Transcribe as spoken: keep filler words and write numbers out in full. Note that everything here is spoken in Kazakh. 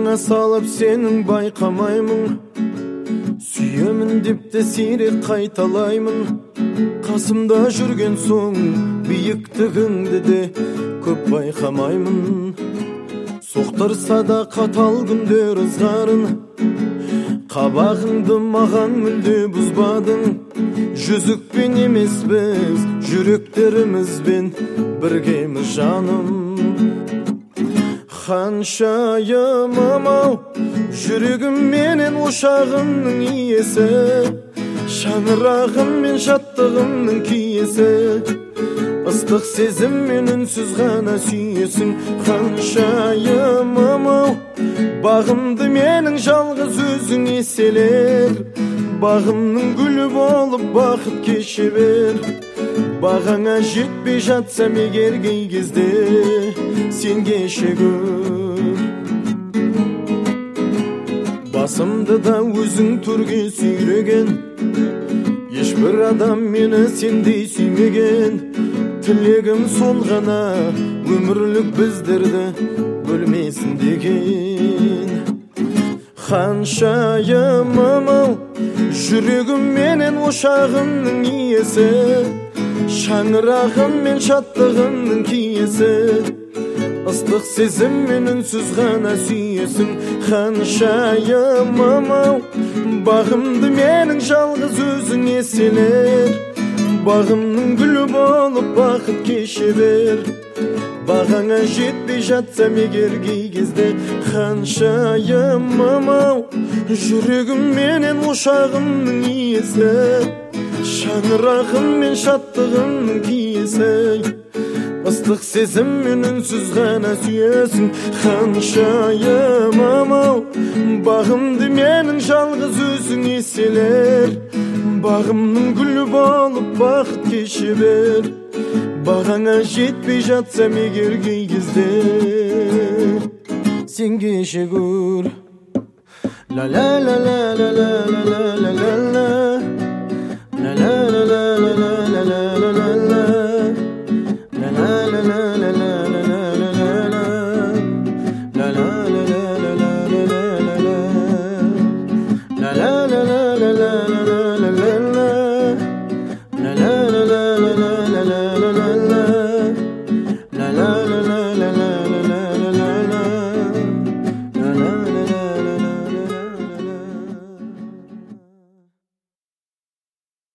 Аңа салып сенің байқамаймын, сүйемін деп те сирек қайталаймын. Қасымда жүрген соң биіктігіңді де көп байқамаймын. Соқтырса да қатал күндер ызғарын, қабағыңды маған мүлде бұзбадың. Жүзікпен емес біз, жүректерімізбен біргеміз жаным. Ханшайымым-ау, жүрегім менен ошағымның иесі, шаңырағым мен шаттығымның киесі. Ыстық сезім мен үнсіз ғана сүйесің. Ханшайымым-ау, бағымды менің жалғыз өзің еселер. Бағымның гүлі болып бақыт кеше бер. Бағаңа жетпей жатсам егер кей кезде, сен кеше көр. Басымды да өзің төрге сүйреген, ешбір адам мені сендей сүймеген. Тілегім сол ғана, өмірлік біздерді бөлмесін деген. Ханшайымым-ау, жүрегім менен ошағымның иесі, шаңырағым мен шаттығымның киесі. Ыстық сезім мен үнсіз ғана сүйесің. Ханшайымым-ау, бағымды менің жалғыз өзің еселер. Бағымның гүлі болып бақыт кеше бер. Бағаңа жетпей жатсам егер кей кезде. Ханшайымым-ау, жүрегім менен ошағымның иесі, шаңырағым мен шаттығымның киесі. Ыстық сезім мен үнсіз ғана сүйесің. Ханшайымым-ау, бағымды менің жалғыз өзің еселер. Бағымның гүлі болып бақыт кеше бер. Бағаңа жетпей жатсам егер кей кезде, сен кеше көр. La la la la la la la la la la la la la la la la.